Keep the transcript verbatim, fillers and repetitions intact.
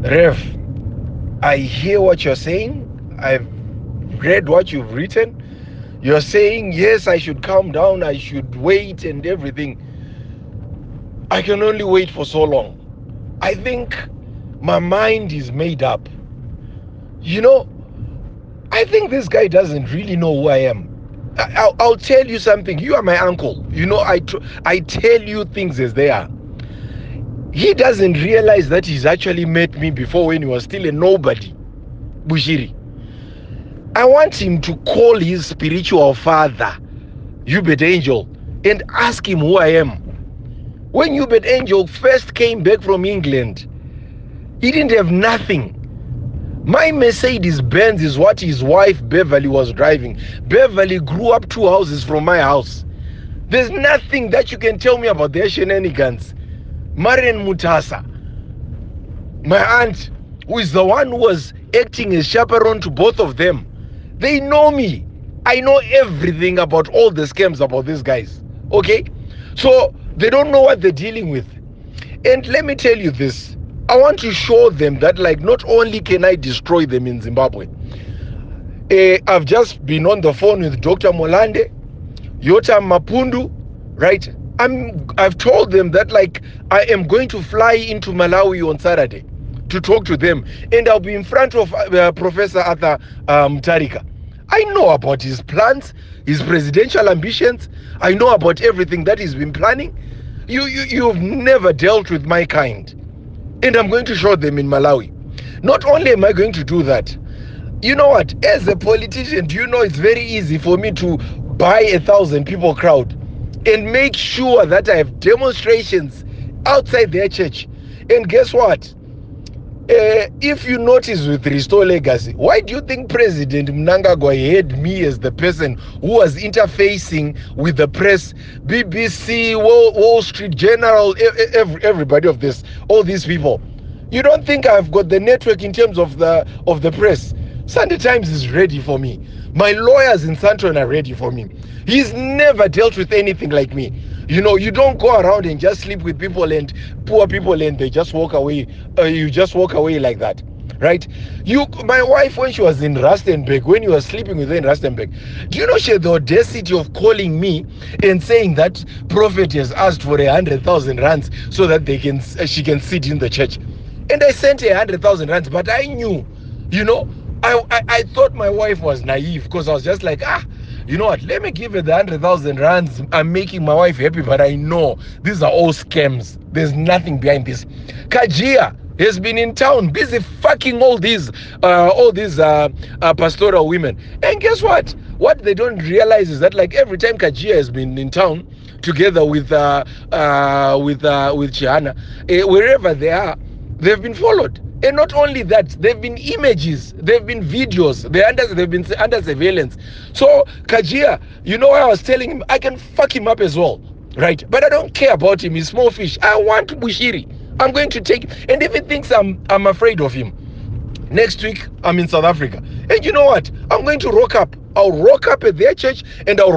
Rev, I hear what you're saying. I've read what you've written. You're saying, yes, I should calm down, I should wait and everything. I can only wait for so long. I think my mind is made up. You know, I think this guy doesn't really know who I am. I, I'll, I'll tell you something. You are my uncle. You know, I, tr- I tell you things as they are. He doesn't realize that he's actually met me before when he was still a nobody. Bushiri. I want him to call his spiritual father, Hubert Angel, and ask him who I am. When Hubert Angel first came back from England, he didn't have nothing. My Mercedes Benz is what his wife Beverly was driving. Beverly grew up two houses from my house. There's nothing that you can tell me about their shenanigans. Marian Mutasa, my aunt, who is the one who was acting as chaperone to both of them, they know me. I know everything about all the scams about these guys. Okay? So they don't know what they're dealing with. And let me tell you this. I want to show them that, like, not only can I destroy them in Zimbabwe. Uh, I've just been on the phone with Doctor Molande, Yota Mapundu, right? I'm, I've told them that, like, I am going to fly into Malawi on Saturday to talk to them. And I'll be in front of uh, Professor Arthur um, Tarika. I know about his plans, his presidential ambitions. I know about everything that he's been planning. You, you, you've never dealt with my kind. And I'm going to show them in Malawi. Not only am I going to do that, you know what? As a politician, do you know it's very easy for me to buy a thousand people crowd and make sure that I have demonstrations outside their church. And guess what? Uh, if you notice with Restore Legacy, why do you think President Mnangagwa had me as the person who was interfacing with the press, B B C, Wall, Wall Street Journal, every, everybody of this, all these people? You don't think I've got the network in terms of the of the press? Sunday Times is ready for me. My lawyers in Santon are ready for me. He's never dealt with anything like me. You know, you don't go around and just sleep with people and poor people and they just walk away. Uh, you just walk away like that, right? You, my wife, when she was in Rustenburg, when you were sleeping with her in Rustenburg, do you know she had the audacity of calling me and saying that Prophet has asked for a hundred thousand rands so that they can, uh, she can sit in the church. And I sent her a hundred thousand rands, but I knew, you know, I, I, I thought my wife was naive because I was just like, ah, you know what, let me give her the one hundred thousand rands. I'm making my wife happy, but I know these are all scams. There's nothing behind this. Kajia has been in town busy fucking all these uh, all these uh, uh, pastoral women. And guess what? What they don't realize is that, like, every time Kajia has been in town together with uh, uh, with uh, with Chiana, uh, wherever they are, they've been followed. And not only that, they've been images, they've been videos, they're under, they've been under surveillance. So Kajia, you know, I was telling him I can fuck him up as well, right? But I don't care about him. He's small fish. I want Bushiri. I'm going to take, and if he thinks I'm I'm afraid of him, next week I'm in South Africa. And you know what? I'm going to rock up. I'll rock up at their church and I'll